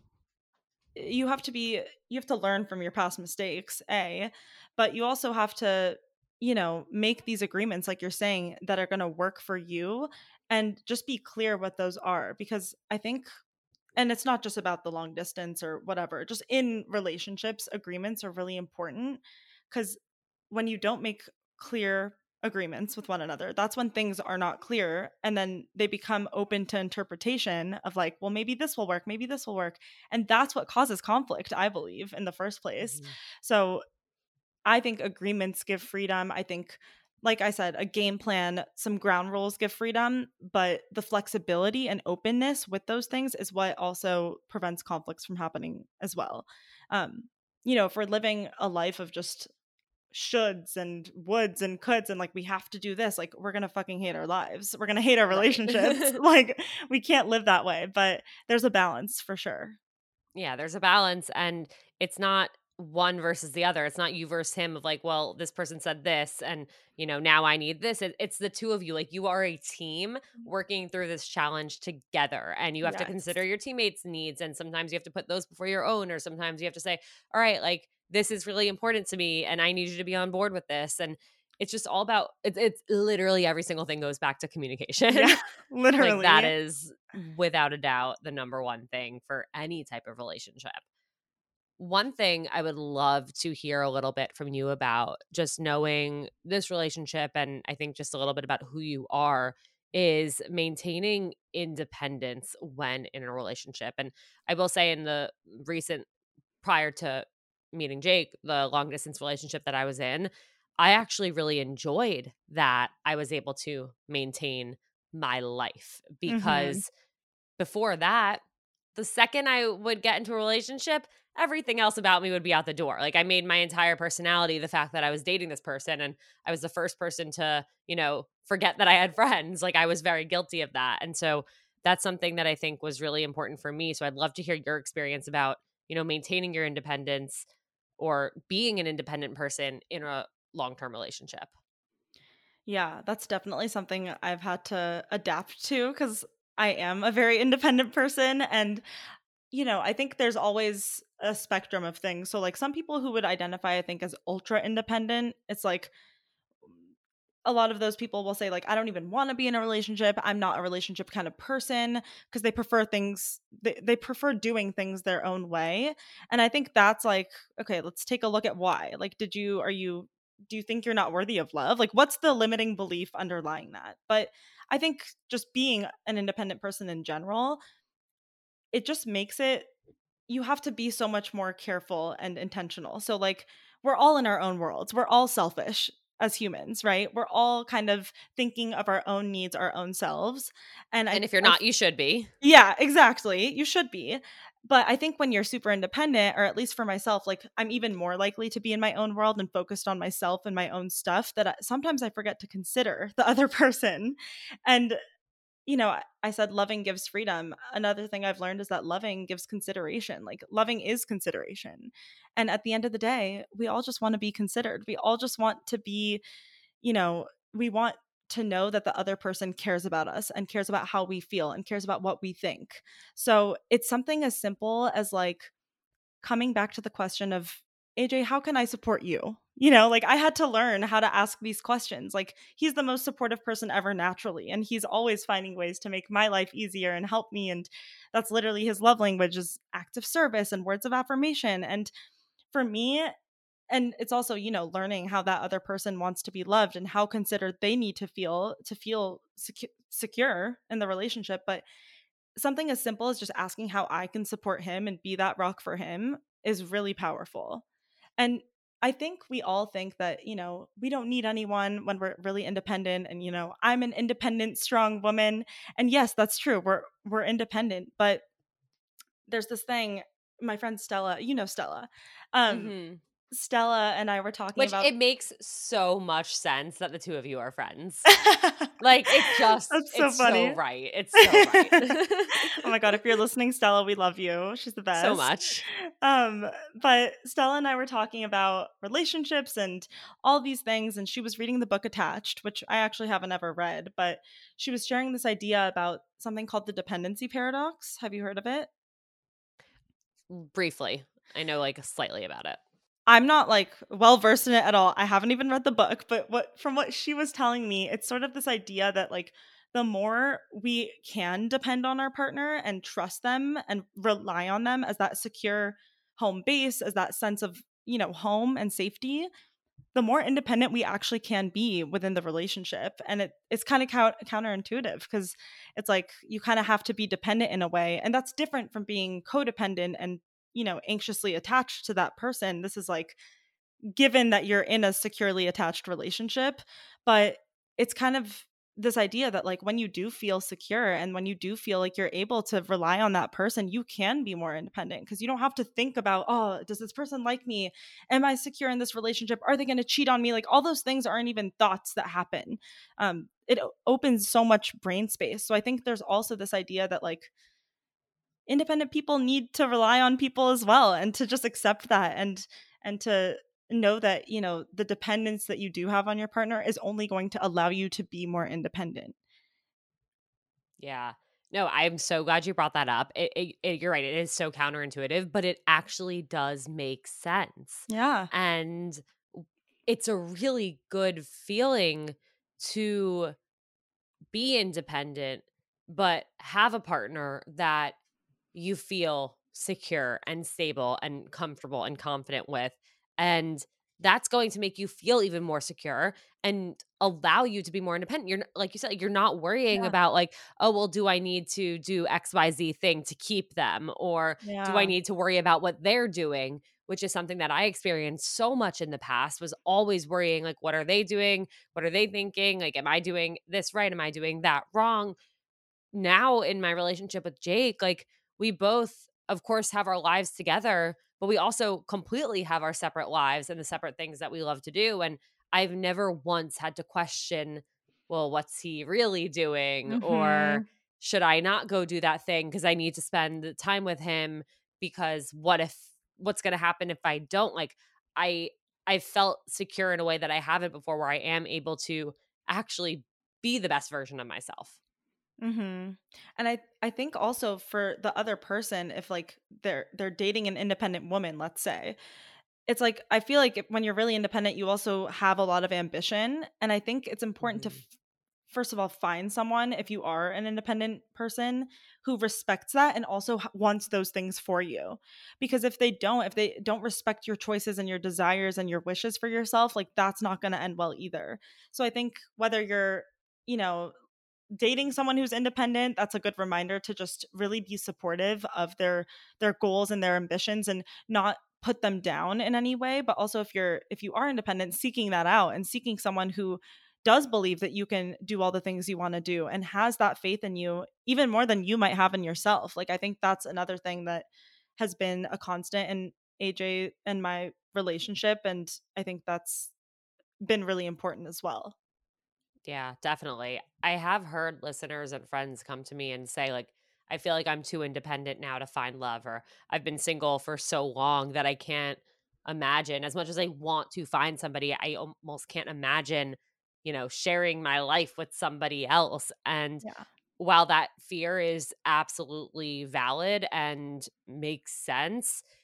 you have to learn from your past mistakes, but you also have to, make these agreements like you're saying that are going to work for you and just be clear what those are because I think and it's not just about the long distance or whatever, just in relationships, agreements are really important because when you don't make clear agreements with one another, that's when things are not clear. And then they become open to interpretation of like, well, maybe this will work, maybe this will work. And that's what causes conflict, I believe, in the first place. Mhm. So I think agreements give freedom. I think, like I said, a game plan, some ground rules give freedom, but the flexibility and openness with those things is what also prevents conflicts from happening as well. Um, if we're living a life of just shoulds and woulds and coulds and like we have to do this, like we're gonna fucking hate our lives. We're gonna hate our Right. relationships. Like we can't live that way, but there's a balance for sure. Yeah, there's a balance, and it's not one versus the other. It's not you versus him of like, well, this person said this and, now I need this. It's the two of you. Like you are a team working through this challenge together, and you have to consider Yes. your teammates' needs, and sometimes you have to put those before your own, or sometimes you have to say, all right, like this is really important to me and I need you to be on board with this. And it's just all about it's literally every single thing goes back to communication. Yeah, Like that literally. is without a doubt the number one thing for any type of relationship. One thing I would love to hear a little bit from you about, just knowing this relationship, and I think just a little bit about who you are, is maintaining independence when in a relationship. And I will say, in the recent, prior to meeting Jake, the long distance relationship that I was in, I actually really enjoyed that I was able to maintain my life, Mhm. because before that, the second I would get into a relationship, everything else about me would be out the door. Like I made my entire personality the fact that I was dating this person, and I was the first person to, forget that I had friends. Like I was very guilty of that. And so that's something that I think was really important for me. So I'd love to hear your experience about, maintaining your independence or being an independent person in a long-term relationship. Yeah, that's definitely something I've had to adapt to because I am a very independent person. And, I think there's always a spectrum of things. So, like, some people who would identify, I think, as ultra independent, it's like a lot of those people will say, like, I don't even want to be in a relationship. I'm not a relationship kind of person because they prefer things, they prefer doing things their own way. And I think that's like, okay, let's take a look at why. Like, do you think you're not worthy of love? Like, what's the limiting belief underlying that? But I think just being an independent person in general, it just makes it, you have to be so much more careful and intentional. So, like, we're all in our own worlds. We're all selfish as humans, right? We're all kind of thinking of our own needs, our own selves. And And if you're not, you should be. yeah, exactly. You should be. But I think when you're super independent, or at least for myself, like I'm even more likely to be in my own world and focused on myself and my own stuff that sometimes I forget to consider the other person. And I said loving gives freedom. Another thing I've learned is that loving gives consideration. Like loving is consideration. And at the end of the day, we all just want to be considered. We all just want to be, we want to know that the other person cares about us and cares about how we feel and cares about what we think. So it's something as simple as like coming back to the question of AJ, how can I support you? You know, like I had to learn how to ask these questions. Like he's the most supportive person ever naturally, and he's always finding ways to make my life easier and help me. And that's literally his love language is acts of service and words of affirmation. And for me, and it's also, you know, learning how that other person wants to be loved and how considered they need to feel secure in the relationship. But something as simple as just asking how I can support him and be that rock for him is really powerful. And I think we all think that, you know, we don't need anyone when we're really independent, and you know, I'm an independent strong woman. And yes, that's true. We're independent, but there's this thing, my friend Stella, you know Stella. Um Mhm. Stella and I were talking Which about it makes so much sense that the two of you are friends. Like, That's so it's so funny. right. It's so right. Oh my god, if you're listening, Stella, we love you. She's the So best. much. Um, but Stella and I were talking about relationships and all these things, and she was reading the book Attached, which I actually haven't ever read, but she was sharing this idea about something called the dependency paradox. Have you heard of it? Briefly. I know, like, slightly about it. I'm not like well versed in it at all. I haven't even read the book, but what from what she was telling me, it's sort of this idea that like the more we can depend on our partner and trust them and rely on them as that secure home base, as that sense of, you know, home and safety, the more independent we actually can be within the relationship. And it's kind of counterintuitive because it's like you kind of have to be dependent in a way, and that's different from being codependent and, you know, anxiously attached to that person. This is like given that you're in a securely attached relationship, but it's kind of this idea that like when you do feel secure and when you do feel like you're able to rely on that person, you can be more independent because you don't have to think about, oh, does this person like me? Am I secure in this relationship? Are they going to cheat on me? Like all those things aren't even thoughts that happen. It opens so much brain space. So I think there's also this idea that like independent people need to rely on people as well, and to just accept that, and to know that, you know, the dependence that you do have on your partner is only going to allow you to be more independent. Yeah. No, I'm so glad you brought that up. You're right. It is so counterintuitive, but it actually does make sense. Yeah. And it's a really good feeling to be independent, but have a partner that you feel secure and stable and comfortable and confident with. And that's going to make you feel even more secure and allow you to be more independent. You're like you said, like, you're not worrying Yeah. about like, oh, well, do I need to do XYZ thing to keep them? Or do I Yeah. need to worry about what they're doing? Which is something that I experienced so much in the past, was always worrying, like, what are they doing? What are they thinking? Like, am I doing this right? Am I doing that wrong? Now in my relationship with Jake, like, we both, of course, have our lives together, but we also completely have our separate lives and the separate things that we love to do. And I've never once had to question, well, what's he really doing? Or Mhm. should I not go do that thing because I need to spend time with him? Because what's going to happen if I don't? Like, I, I felt secure in a way that I haven't before, where I am able to actually be the best version of myself. Mhm. And I think also for the other person, if like they're dating an independent woman, let's say, it's like I feel like when you're really independent, you also have a lot of ambition, and I think it's important to Mhm. first of all find someone, if you are an independent person, who respects that and also wants those things for you. Because if they don't respect your choices and your desires and your wishes for yourself, like that's not going to end well either. So I think whether you're, you know, dating someone who's independent, that's a good reminder to just really be supportive of their goals and their ambitions and not put them down in any way. But also if you are independent, seeking that out and seeking someone who does believe that you can do all the things you want to do and has that faith in you even more than you might have in yourself. Like I think that's another thing that has been a constant in AJ and my relationship, and I think that's been really important as well. Yeah, definitely. I have heard listeners and friends come to me and say, like, I feel like I'm too independent now to find love, or I've been single for so long that I can't imagine, as much as I want to find somebody, I almost can't imagine, sharing my life with somebody else. And Yeah. while that fear is absolutely valid and makes sense,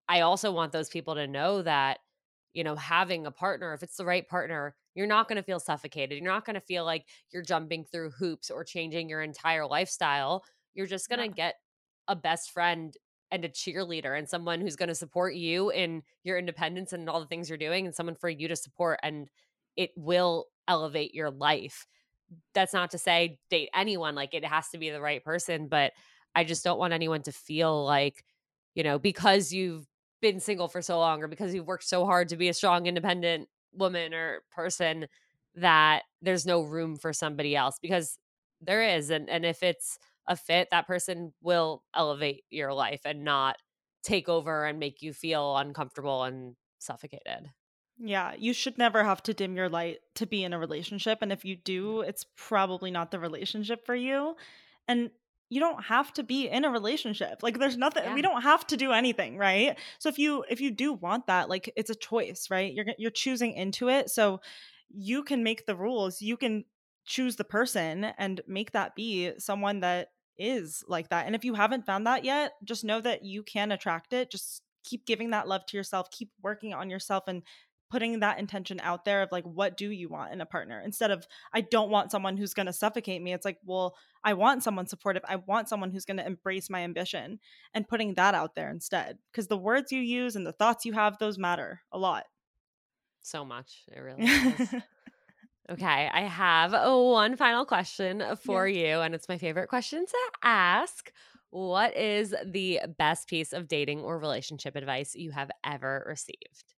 I also want those people to know that, you know, having a partner, if it's the right partner, you're not going to feel suffocated. You're not going to feel like you're jumping through hoops or changing your entire lifestyle. You're just going Yeah. to get a best friend and a cheerleader and someone who's going to support you in your independence and all the things you're doing, and someone for you to support, and it will elevate your life. That's not to say date anyone, like it has to be the right person, but I just don't want anyone to feel like, you know, because you've been single for so long or because you've worked so hard to be a strong, independent woman or person, that there's no room for somebody else, because there is. And if it's a fit, that person will elevate your life and not take over and make you feel uncomfortable and suffocated. Yeah, you should never have to dim your light to be in a relationship. And if you do, it's probably not the relationship for you. And you don't have to be in a relationship. Like there's nothing, we Yeah. don't have to do anything, right? So if you do want that, like it's a choice, right? You're choosing into it. So you can make the rules. You can choose the person and make that be someone that is like that. And if you haven't found that yet, just know that you can attract it. Just keep giving that love to yourself, keep working on yourself, and putting that intention out there of like, what do you want in a partner, instead of I don't want someone who's going to suffocate me. It's like, well, I want someone supportive, I want someone who's going to embrace my ambition, and putting that out there instead, because the words you use and the thoughts you have, those matter a lot. So much. It really does. Okay, I have one final question for Yes. you, and it's my favorite question to ask. What is the best piece of dating or relationship advice you have ever received?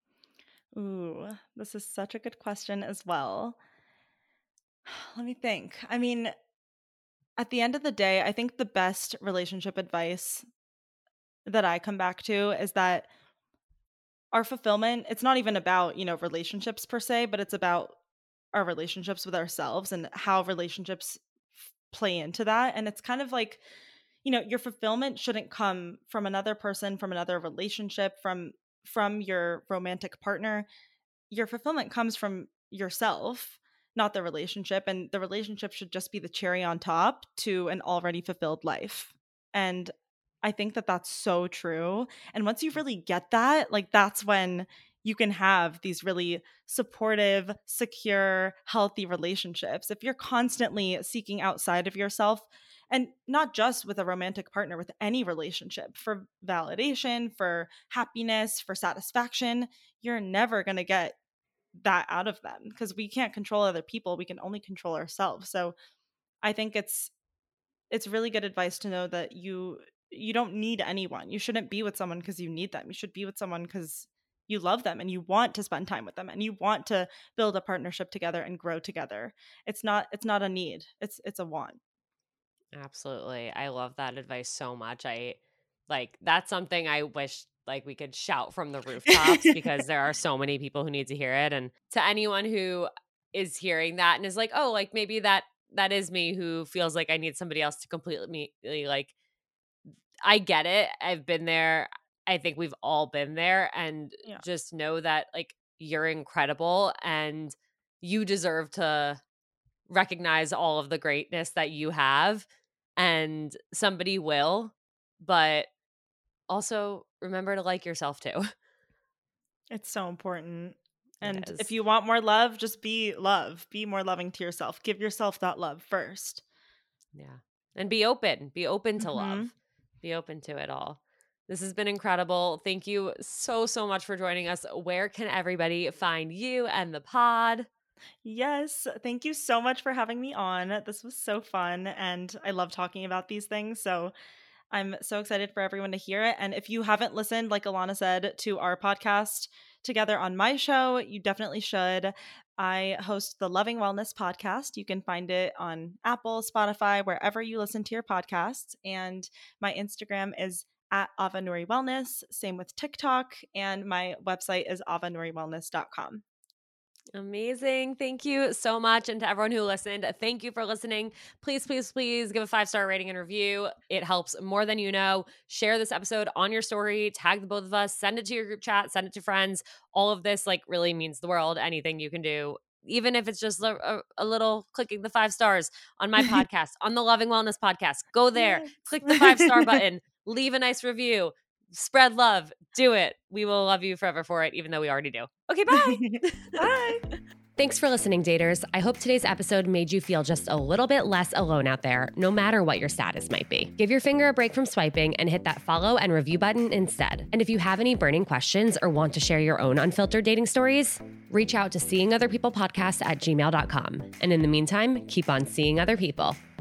Ooh, this is such a good question as well. Let me think. I mean, at the end of the day, I think the best relationship advice that I come back to is that our fulfillment, it's not even about, relationships per se, but it's about our relationships with ourselves and how relationships play into that. And it's kind of like, your fulfillment shouldn't come from another person, from another relationship, from your romantic partner. Your fulfillment comes from yourself, not the relationship, and the relationship should just be the cherry on top to an already fulfilled life. And I think that that's so true. And once you really get that, like that's when you can have these really supportive, secure, healthy relationships. If you're constantly seeking outside of yourself, and not just with a romantic partner, with any relationship, for validation, for happiness, for satisfaction, you're never going to get that out of them, because we can't control other people, we can only control ourselves. So I think it's really good advice to know that you don't need anyone. You shouldn't be with someone because you need them. You should be with someone because you love them and you want to spend time with them and you want to build a partnership together and grow together. It's not a need, it's a want. Absolutely. I love that advice so much. That's something I wish like we could shout from the rooftops, because there are so many people who need to hear it. And to anyone who is hearing that and is like, "Oh, like maybe that is me who feels like I need somebody else to completely me," like I get it. I've been there. I think we've all been there, and Yeah. just know that like you're incredible and you deserve to recognize all of the greatness that you have, and somebody will, but also remember to like yourself too. It's so important. It And if is. you want more love, just be love. Be more loving to yourself. Give yourself that love first. Yeah. And be open. Be open to Hmm. love. Be open to it all. This has been incredible. Thank you so, so much for joining us. Where can everybody find you and the pod? Yes, thank you so much for having me on. This was so fun, and I love talking about these things. So I'm so excited for everyone to hear it. And if you haven't listened, like Alana said, to our podcast together on my show, you definitely should. I host the Loving Wellness podcast. You can find it on Apple, Spotify, wherever you listen to your podcasts. And my Instagram is at Avanuri Wellness. Same with TikTok. And my website is avanuriwellness.com. Amazing. Thank you so much. And to everyone who listened, thank you for listening. Please, please, please give a 5-star rating and review. It helps more than you know. Share this episode on your story, tag the both of us, send it to your group chat, send it to friends. All of this like really means the world. Anything you can do, even if it's just a little clicking the 5 stars on my podcast, on the Loving Wellness podcast, go there, Yes. click the 5-star button, leave a nice review. Spread love. Do it. We will love you forever for it, even though we already do. Okay, bye. Bye. Thanks for listening, daters. I hope today's episode made you feel just a little bit less alone out there, no matter what your status might be. Give your finger a break from swiping and hit that follow and review button instead. And if you have any burning questions or want to share your own unfiltered dating stories, reach out to seeingotherpeoplepodcast@gmail.com. And in the meantime, keep on seeing other people.